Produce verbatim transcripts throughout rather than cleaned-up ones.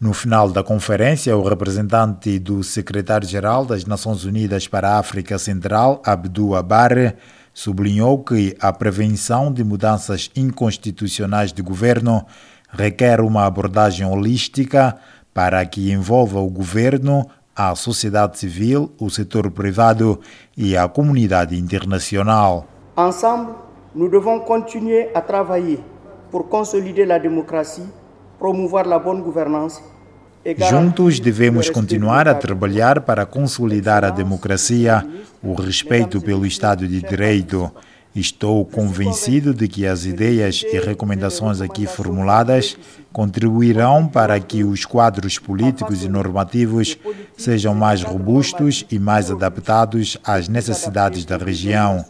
No final da conferência, o representante do secretário-geral das Nações Unidas para a África Central, Abdou Abarre, sublinhou que a prevenção de mudanças inconstitucionais de governo requer uma abordagem holística para que envolva o governo, a sociedade civil, o setor privado e a comunidade internacional. Ensemble, nous devons continuer à travailler pour consolider la démocratie, promouvoir la bonne gouvernance. Juntos devemos continuar a trabalhar para consolidar a democracia, o respeito pelo Estado de Direito. Estou convencido de que as ideias e recomendações aqui formuladas contribuirão para que os quadros políticos e normativos sejam mais robustos e mais adaptados às necessidades da região.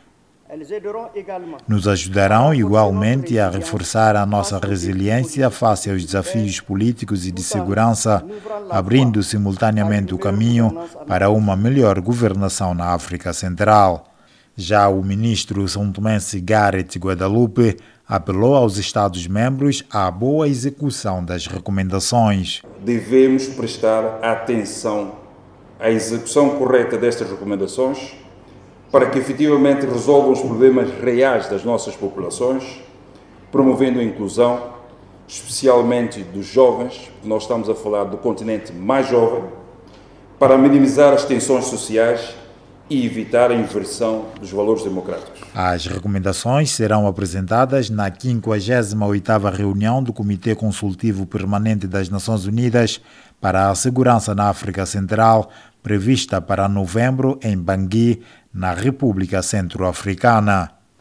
Nos ajudarão igualmente a reforçar a nossa resiliência face aos desafios políticos e de segurança, abrindo simultaneamente o caminho para uma melhor governação na África Central. Já o ministro são-tomense Gareth Guadalupe apelou aos Estados-membros à boa execução das recomendações. Devemos prestar atenção à execução correta destas recomendações para que efetivamente resolvam os problemas reais das nossas populações, promovendo a inclusão, especialmente dos jovens, porque nós estamos a falar do continente mais jovem, para minimizar as tensões sociais e evitar a inversão dos valores democráticos. As recomendações serão apresentadas na quinquagésima oitava reunião do Comitê Consultivo Permanente das Nações Unidas para a Segurança na África Central, prevista para novembro em Bangui, na República Centro-Africana.